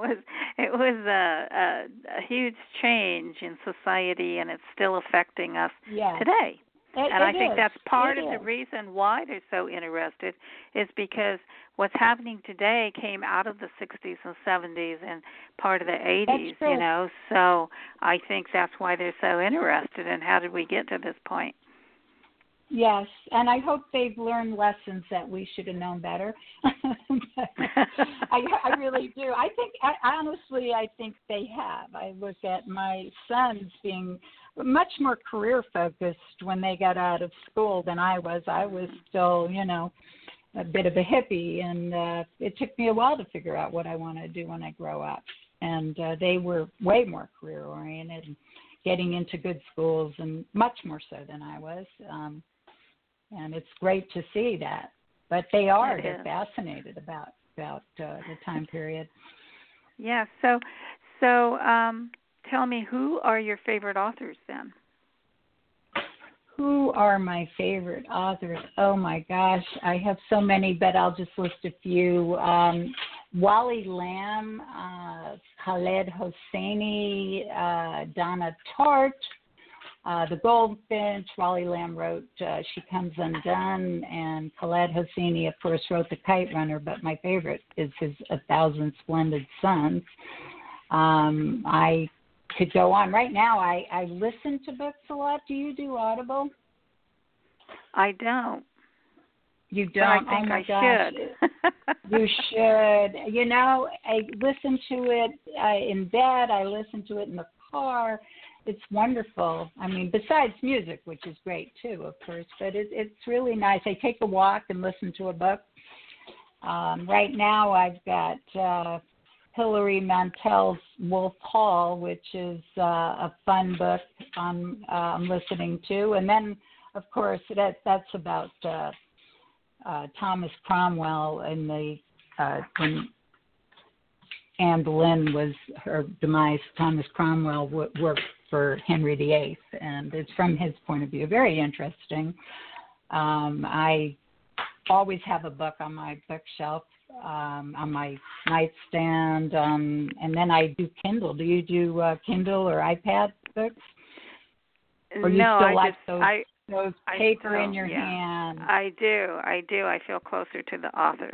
a, a, a huge change in society, and it's still affecting us yes. today. It, and it I think is. that's part it of is. the reason why they're so interested is because what's happening today came out of the sixties and seventies and part of the eighties, you know. So I think that's why they're so interested in how did we get to this point. Yes, and I hope they've learned lessons that we should have known better. I, I really do. I think, I, honestly, I think they have. I look at my sons being much more career focused when they got out of school than I was. I was still, you know, a bit of a hippie, and uh, it took me a while to figure out what I want to do when I grow up. And uh, they were way more career oriented, and getting into good schools, and much more so than I was. Um, and it's great to see that. But they are. It They're is. fascinated about about uh, the time period. Yeah. So, so um, tell me, who are your favorite authors then? Who are my favorite authors? Oh my gosh, I have so many, but I'll just list a few. Um, Wally Lamb, uh, Khaled Hosseini, uh, Donna Tartt, uh, The Goldfinch. Wally Lamb wrote uh, She Comes Undone, and Khaled Hosseini, of course, wrote The Kite Runner, but my favorite is his A Thousand Splendid Suns. Um, I could go on. Right now, I, I listen to books a lot. Do you do Audible? I don't. You don't? But I think oh my I gosh. should. You should. You know, I listen to it uh, in bed. I listen to it in the car. It's wonderful. I mean, besides music, which is great too, of course, but it, it's really nice. I take a walk and listen to a book. Um, right now, I've got uh, Hilary Mantel's Wolf Hall, which is uh, a fun book I'm, uh, I'm listening to. And then, of course, that that's about uh, uh, Thomas Cromwell and the uh, when Anne Boleyn was her demise. Thomas Cromwell w- worked for Henry the Eighth, and it's from his point of view. Very interesting. Um, I always have a book on my bookshelf. Um, on my nightstand, um, and then I do Kindle. Do you do uh, Kindle or iPad books? Or you no, still I like just those, I those I paper still, in your yeah. hand? I do, I do. I feel closer to the author.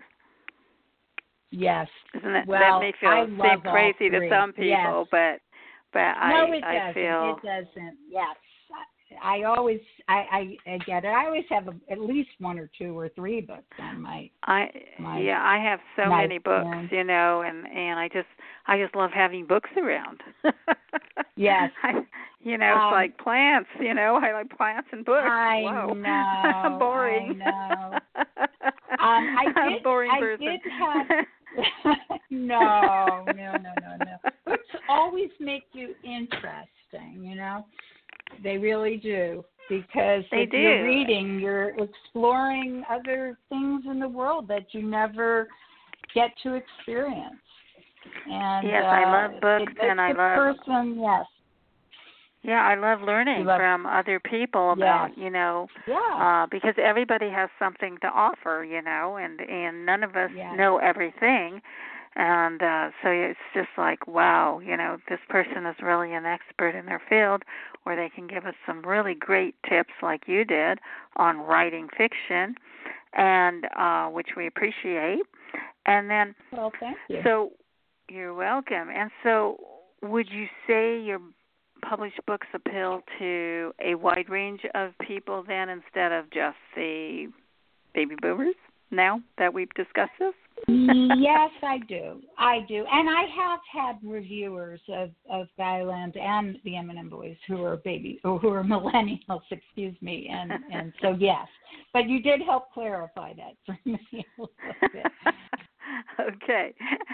Yes. Isn't it? Well, that may feel I seem love crazy all to three. some people, Yes. but but no, I it I doesn't. feel It doesn't. Yes. I always, I, I, I get it. I always have a, at least one or two or three books on my. I my yeah, I have so nice many books, man. you know, and and I just I just love having books around. Yes. I, you know, it's um, like plants, you know. I like plants and books. I Whoa. know. Boring. I know. Um, I did. I'm a boring I person. did have. no, no, no, no, no. Books always make you interesting, you know. They really do, because they if do. you're reading, you're exploring other things in the world that you never get to experience. And yes, uh, I love books, it and I the love. Person, yes. Yeah, I love learning love, from other people about, yes. you know, yeah. uh, because everybody has something to offer, you know, and and none of us yes. know everything. And uh, so it's just like, wow, you know, this person is really an expert in their field, or they can give us some really great tips like you did on writing fiction, and uh, which we appreciate. And then, well, thank you. So you're welcome. And so would you say your published books appeal to a wide range of people then, instead of just the baby boomers, now that we've discussed this? Yes, I do. I do. And I have had reviewers of, of Skyland and the M and M Boys who are baby, or who are millennials, excuse me. And, and so, yes. But you did help clarify that for me a little bit. Okay.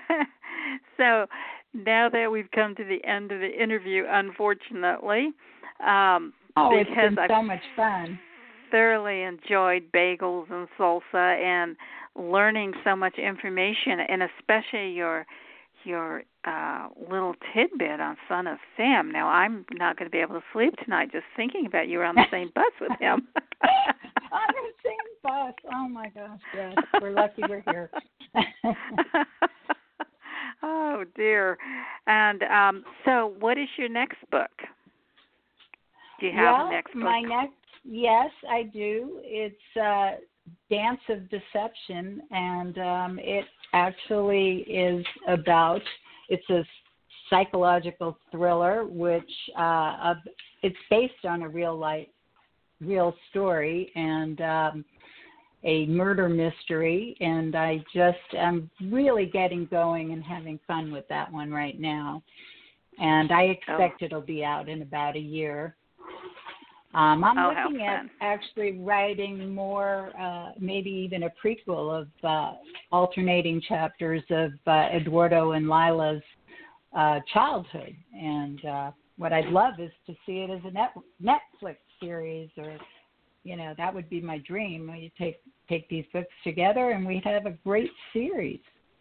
So now that we've come to the end of the interview, unfortunately, um, oh, it's because been I've so much fun. thoroughly enjoyed bagels and salsa and learning so much information, and especially your your uh, little tidbit on Son of Sam. Now, I'm not going to be able to sleep tonight just thinking about you were on the same bus with him. On the same bus. Oh, my gosh, yes. We're lucky we're here. Oh, dear. And um, so, what is your next book? Do you have well, a next book? my next, yes, I do. It's uh, Dance of Deception, and um, it actually is about, it's a psychological thriller, which uh, of, it's based on a real life, real story, and um, a murder mystery, and I just am really getting going and having fun with that one right now. And I expect oh. it'll be out in about a year. Um, I'm oh, looking at actually writing more, uh, maybe even a prequel of uh, alternating chapters of uh, Eduardo and Lila's uh, childhood. And uh, what I'd love is to see it as a net- Netflix series, or, you know, that would be my dream. You take take these books together and we'd have a great series.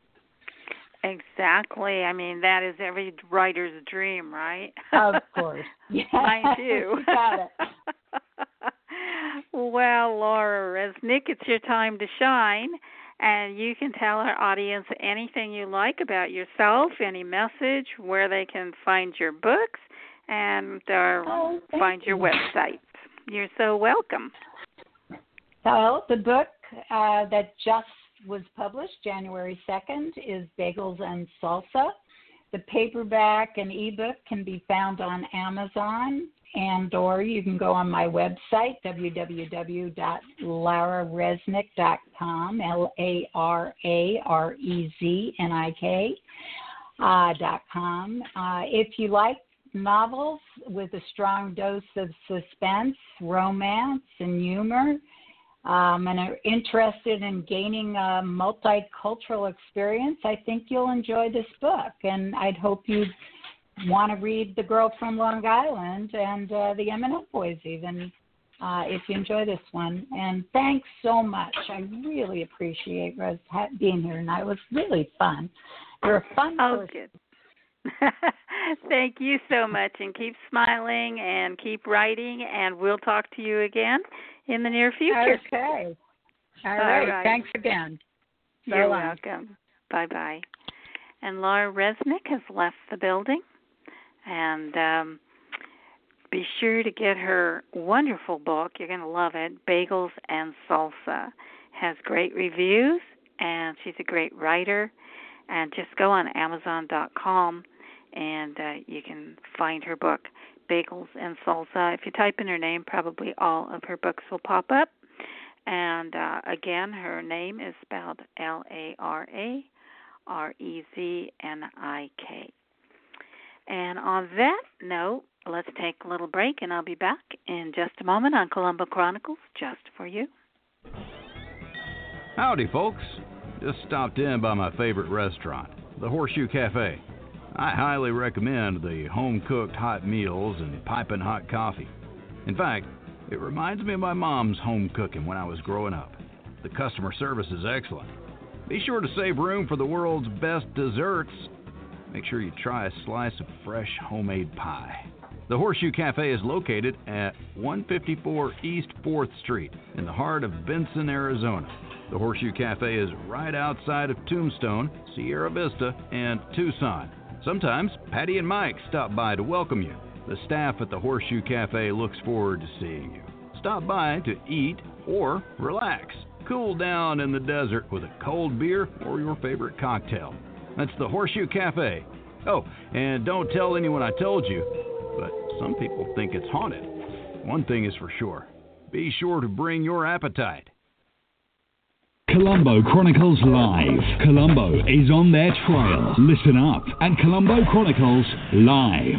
Exactly. I mean, that is every writer's dream, right? Of course. Yeah. Mine too. You got it. Well, Laura Resnick, it's your time to shine, and you can tell our audience anything you like about yourself, any message, where they can find your books, and uh, oh, find your you. website. You're so welcome. So the book uh, that just was published January second is Bagels and Salsa. The paperback and ebook can be found on Amazon, and or you can go on my website, w w w dot lara resnick dot com, L A R A R E Z N I K uh, dot com. Uh, if you like novels with a strong dose of suspense, romance, and humor, Um, and are interested in gaining a multicultural experience, I think you'll enjoy this book. And I'd hope you want to read The Girl from Long Island and uh, The Eminent Boys even, uh, if you enjoy this one. And thanks so much. I really appreciate Rose being here tonight. It was really fun. You're a fun oh, person. Good. Thank you so much, and keep smiling and keep writing, and we'll talk to you again in the near future. Okay. All, All right. right. Thanks again. So You're long. welcome. Bye-bye. And Laura Resnick has left the building, and um, be sure to get her wonderful book. You're going to love it, Bagels and Salsa. Has great reviews, and she's a great writer. And just go on amazon dot com, and uh, you can find her book, Bagels and Salsa. If you type in her name, probably all of her books will pop up. And, uh, again, her name is spelled L A R A R E Z N I K. And on that note, let's take a little break, and I'll be back in just a moment on Columbo Chronicles, just for you. Howdy, folks. Just stopped in by my favorite restaurant, the Horseshoe Cafe. I highly recommend the home-cooked hot meals and piping hot coffee. In fact, it reminds me of my mom's home cooking when I was growing up. The customer service is excellent. Be sure to save room for the world's best desserts. Make sure you try a slice of fresh homemade pie. The Horseshoe Cafe is located at one fifty-four East fourth Street in the heart of Benson, Arizona. The Horseshoe Cafe is right outside of Tombstone, Sierra Vista, and Tucson. Sometimes Patty and Mike stop by to welcome you. The staff at the Horseshoe Cafe looks forward to seeing you. Stop by to eat or relax. Cool down in the desert with a cold beer or your favorite cocktail. That's the Horseshoe Cafe. Oh, and don't tell anyone I told you, but some people think it's haunted. One thing is for sure. Be sure to bring your appetite. Columbo Chronicles Live. Columbo is on their trail. Listen up at Columbo Chronicles Live.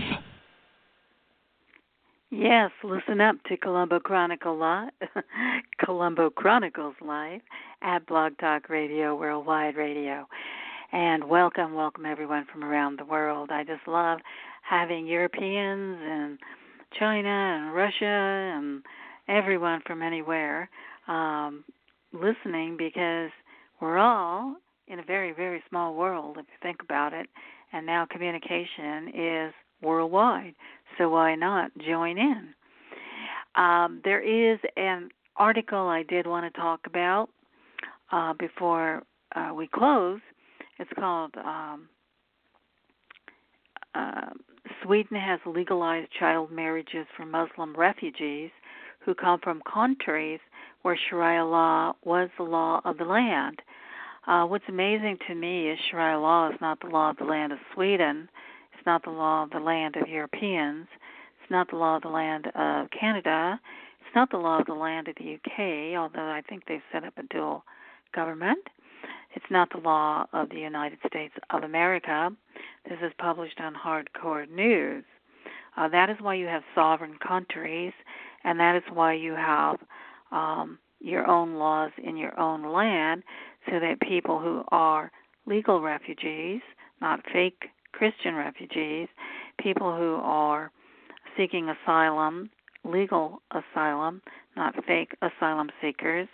Yes, listen up to Columbo Chronicle Live, Columbo Chronicles Live at Blog Talk Radio, Worldwide Radio. And welcome, welcome everyone from around the world. I just love having Europeans and China and Russia and everyone from anywhere um, listening, because we're all in a very, very small world, if you think about it, and now communication is worldwide, so why not join in? Um, there is an article I did want to talk about uh, before uh, we close. It's called um, uh, Sweden has legalized child marriages for Muslim refugees who come from countries where Sharia law was the law of the land. Uh, what's amazing to me is Sharia law is not the law of the land of Sweden. It's not the law of the land of Europeans. It's not the law of the land of Canada. It's not the law of the land of the U K, although I think they've set up a dual government. It's not the law of the United States of America. This is published on Hardcore News. Uh, that is why you have sovereign countries, and that is why you have um, your own laws in your own land, so that people who are legal refugees, not fake Christian refugees, people who are seeking asylum, legal asylum, not fake asylum seekers,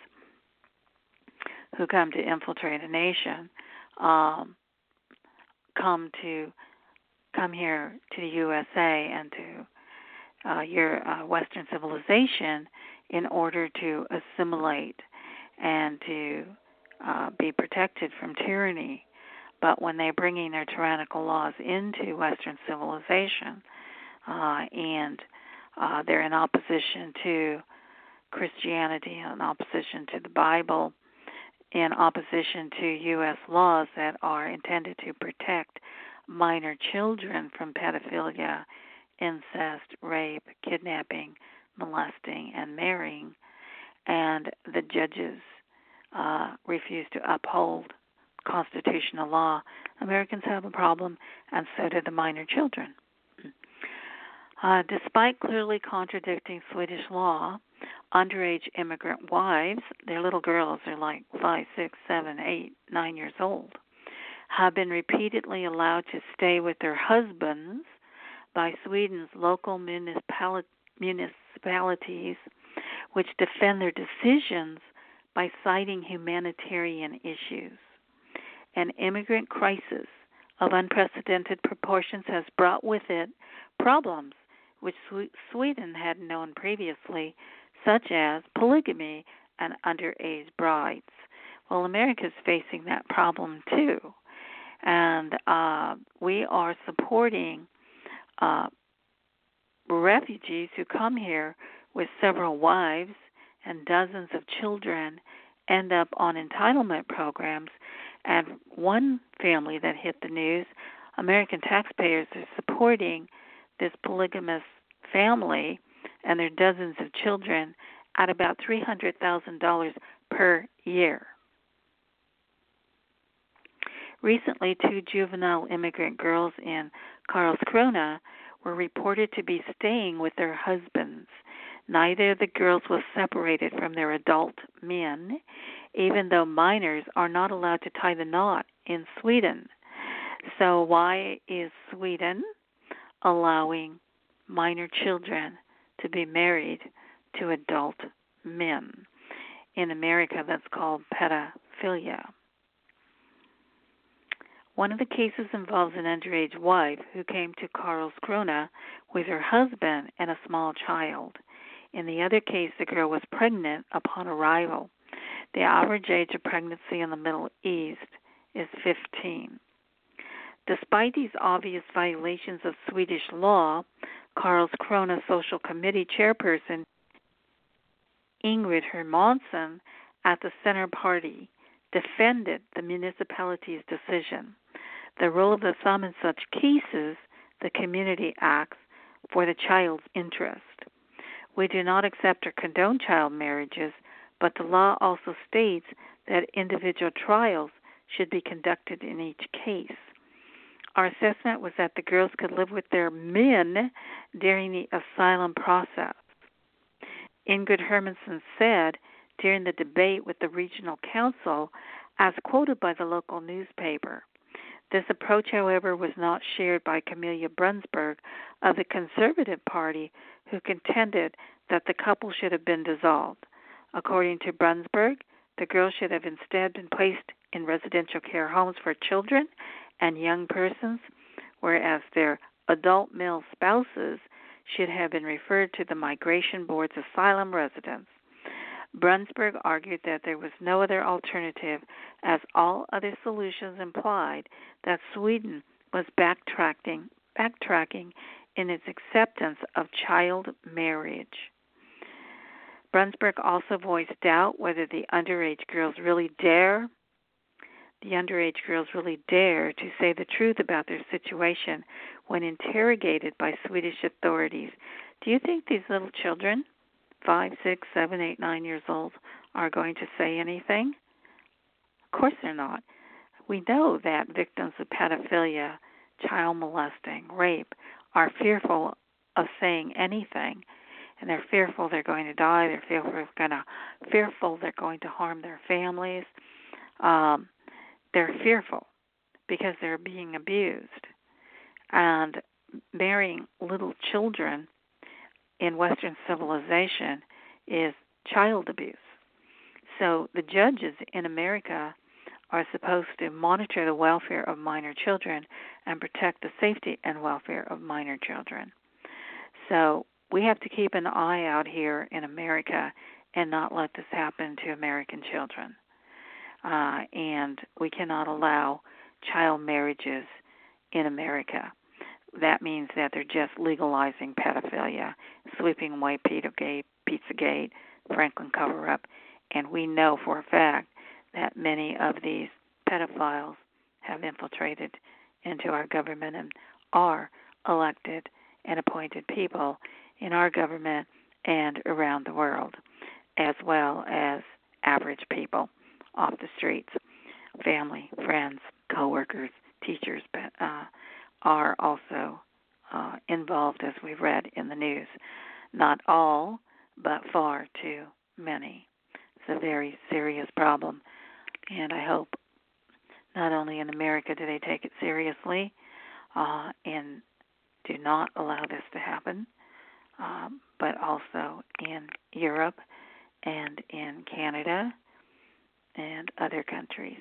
who come to infiltrate a nation, um, come to come here to the U S A and to uh, your uh, Western civilization in order to assimilate and to uh, be protected from tyranny. But when they're bringing their tyrannical laws into Western civilization uh, and uh, they're in opposition to Christianity, in opposition to the Bible, in opposition to U S laws that are intended to protect minor children from pedophilia, incest, rape, kidnapping, molesting, and marrying, and the judges uh, refuse to uphold constitutional law, Americans have a problem, and so do the minor children. Uh, despite clearly contradicting Swedish law, underage immigrant wives, their little girls are like five, six, seven, eight, nine years old, have been repeatedly allowed to stay with their husbands by Sweden's local municipali- municipalities, which defend their decisions by citing humanitarian issues. An immigrant crisis of unprecedented proportions has brought with it problems which Sweden had known previously, such as polygamy and underage brides. Well, America is facing that problem too, and uh, we are supporting uh, refugees who come here with several wives and dozens of children, end up on entitlement programs. And one family that hit the news, American taxpayers are supporting this polygamous family and their dozens of children at about three hundred thousand dollars per year. Recently, two juvenile immigrant girls in Karlskrona were reported to be staying with their husbands. Neither of the girls was separated from their adult men, even though minors are not allowed to tie the knot in Sweden. So why is Sweden allowing minor children to be married to adult men? In America, that's called pedophilia. One of the cases involves an underage wife who came to Karlskrona with her husband and a small child. In the other case, the girl was pregnant upon arrival. The average age of pregnancy in the Middle East is fifteen. Despite these obvious violations of Swedish law, Karlskrona Social Committee chairperson Ingrid Hermansson at the Center Party defended the municipality's decision. The rule of the thumb in such cases, the community acts for the child's interest. We do not accept or condone child marriages, but the law also states that individual trials should be conducted in each case. Our assessment was that the girls could live with their men during the asylum process. Ingrid Hermansson said during the debate with the regional council, as quoted by the local newspaper. This approach, however, was not shared by Camilla Brunsberg of the Conservative Party, who contended that the couple should have been dissolved. According to Brunsberg, the girls should have instead been placed in residential care homes for children and young persons, whereas their adult male spouses should have been referred to the Migration Board's asylum residence. Brunsberg argued that there was no other alternative, as all other solutions implied that Sweden was backtracking backtracking in its acceptance of child marriage. Brunsberg also voiced doubt whether the underage girls really dare the underage girls really dare to say the truth about their situation when interrogated by Swedish authorities. Do you think these little children, five, six, seven, eight, nine years old, are going to say anything? Of course they're not. We know that victims of pedophilia, child molesting, rape, are fearful of saying anything, and they're fearful they're going to die. They're fearful they're going to, fearful they're going to harm their families. Um, they're fearful because they're being abused. And marrying little children in Western civilization is child abuse. So the judges in America are supposed to monitor the welfare of minor children and protect the safety and welfare of minor children. So we have to keep an eye out here in America and not let this happen to American children. Uh, and we cannot allow child marriages in America. That means that they're just legalizing pedophilia, sweeping away Pizzagate, Pizzagate, Franklin cover-up, and we know for a fact that many of these pedophiles have infiltrated into our government and are elected and appointed people in our government and around the world, as well as average people off the streets, family, friends, coworkers, teachers, uh, are also uh, involved, as we've read in the news. Not all, but far too many. It's a very serious problem, and I hope not only in America do they take it seriously uh, and do not allow this to happen, um, but also in Europe and in Canada and other countries.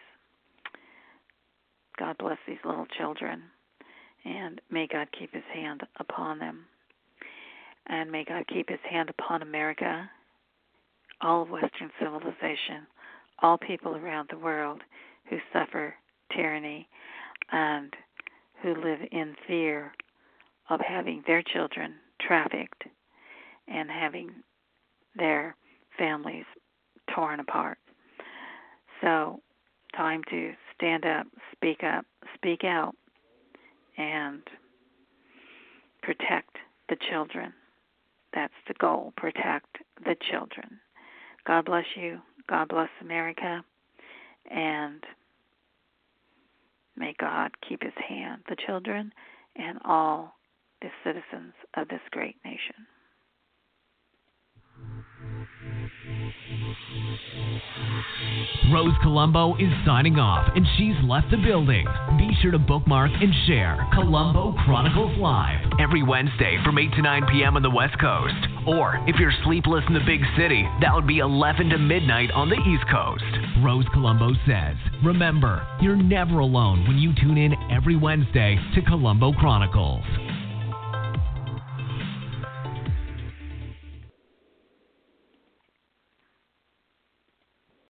God bless these little children, and may God keep his hand upon them. And may God keep his hand upon America, all of Western civilization, all people around the world who suffer tyranny and who live in fear of having their children trafficked and having their families torn apart. So, time to stand up, speak up, speak out, and protect the children. That's the goal, protect the children. God bless you. God bless America. And may God keep his hand, the children, and all the citizens of this great nation. Rose Colombo is signing off, and she's left the building. Be sure to bookmark and share Colombo Chronicles Live every Wednesday from eight to nine p.m. on the West Coast. Or if you're sleepless in the big city, that would be eleven to midnight on the East Coast. Rose Colombo says, remember, you're never alone when you tune in every Wednesday to Colombo Chronicles.